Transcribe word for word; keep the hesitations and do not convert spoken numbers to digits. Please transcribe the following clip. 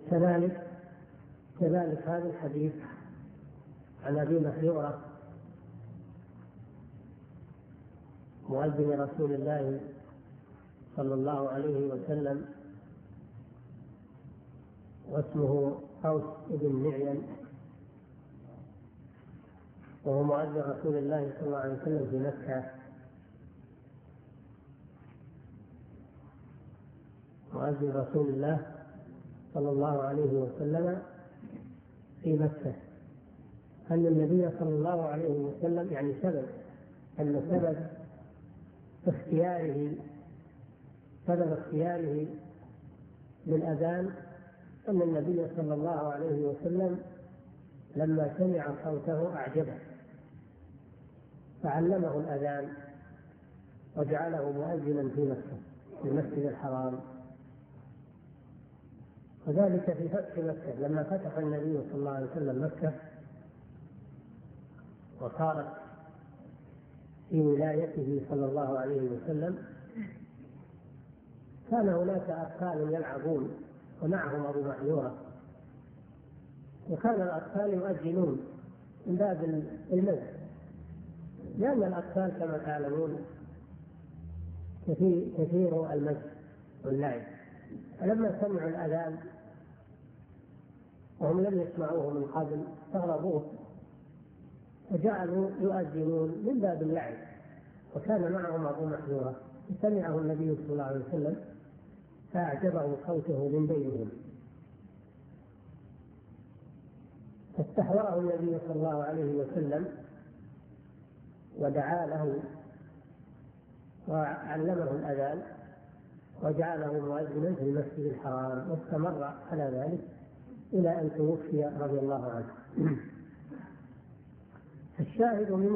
كذلك كذلك هذا الحديث عن أبي محذورة مؤذن رسول الله صلى الله عليه وسلم، واسمه قوس بن معين، وهو مؤذن رسول الله صلى الله عليه وسلم في مكة، مؤذن رسول الله صلى الله عليه وسلم في مكة، أن النبي صلى الله عليه وسلم يعني سبب أن سبب اختياره سبب اختياره للأذان أن النبي صلى الله عليه وسلم لما سمع صوته أعجبه فعلمه الأذان وجعله مؤذنا في مكة في المسجد الحرام. وذلك في فتح مكة، لما فتح النبي صلى الله عليه وسلم مكة وصارت في ولايته صلى الله عليه وسلم، كان هناك أطفال يلعبون ومعهم أبو محذورة، وكان الأطفال يؤذنون من باب المزح، لأن الأطفال كما تعلمون كثير, كثير المزح واللعب. فلما سمعوا الأذان وهم لم يسمعوه من قبل استغربوه فجعلوا يؤذنون من باب اللعب، وكان معهم أبو محذورة سمعه النبي صلى الله عليه وسلم فأعجبه صوته من بينهم، فاستحضره النبي صلى الله عليه وسلم ودعا له وعلمه الأذان وجعله مؤذنا في المسجد الحرام، واستمر على ذلك إلى أن توفي رضي الله عنه. الشاهد من